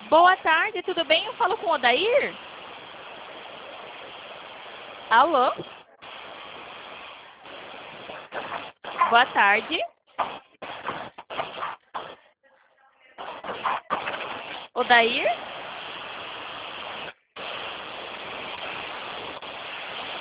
Boa tarde, tudo bem? Eu falo com o Odair? Alô? Boa tarde. Odair?